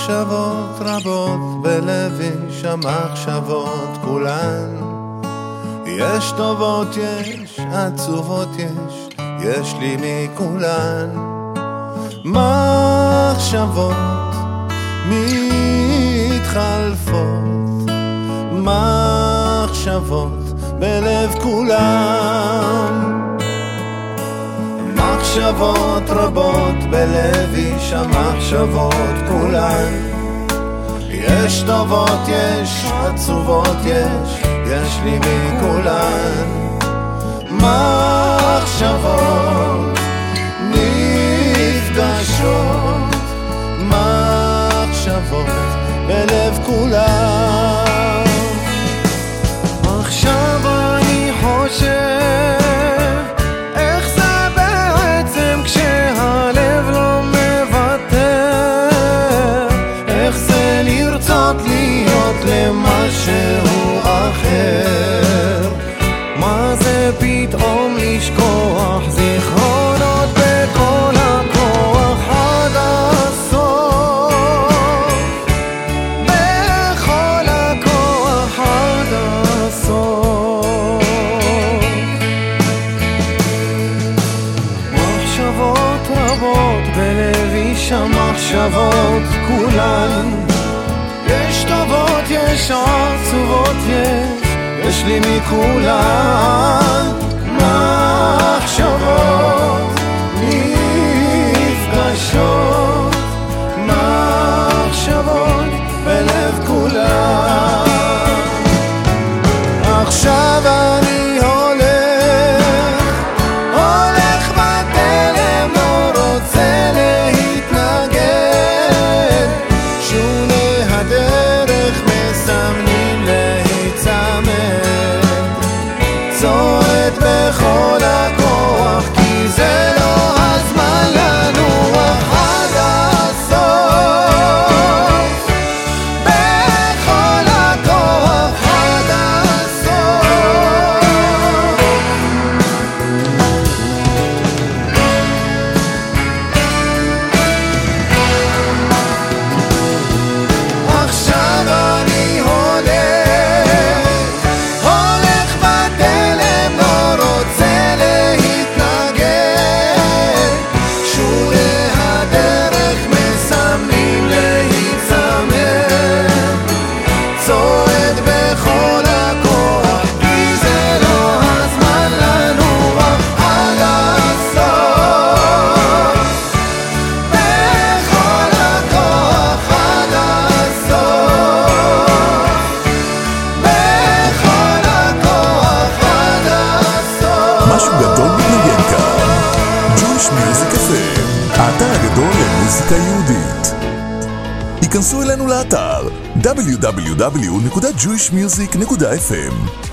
מחשבות רבות בלבי, שהמחשבות כולן יש טובות, יש עצובות, יש לי מכולן. מחשבות מתחלפות, מחשבות בלב כולם. מחשבות רבות בלבי, שהמחשבות כולן יש טובות, יש עצובות, יש לי מכולן. מחשבות נפגשות, מחשבות בלב כולם. עכשיו אני חושב איך זה בעצם כשהלב לא מוותר, איך זה לרצות להיות למשהו אחר, מה זה פתאום לשכוח זיכרונות בכל הכוח עד הסוף, בכל הכוח עד הסוף. מחשבות רבות בלבי, שהמחשבות כולן יש טובות, יש עצובות, יש לי מכולן. מחשבות נפגשות, מחשבות בלב כולן. עכשיו אני הולך בתלם, לא רוצה להתנגד, שונה הדרך מסמנים להיצמד, צועד בכל הכוח כי זה לא הזמן לנוח עד הסוף, בכל הכוח עד הסוף. עכשיו אני הולך בתלם, לא רוצה להתנגד, שונה הדרך מסמנים להיצמד, צועד בכל הכוח כי זה לא הזמן לנוח עד הסוף, בכל הכוח עד הסוף, בכל הכוח עד הסוף. משהו גדול מתנגן כאן. Jewish Music FM, האתר הגדול למוזיקה יהודית. היכנסו אלינו לאתר www.jewishmusic.fm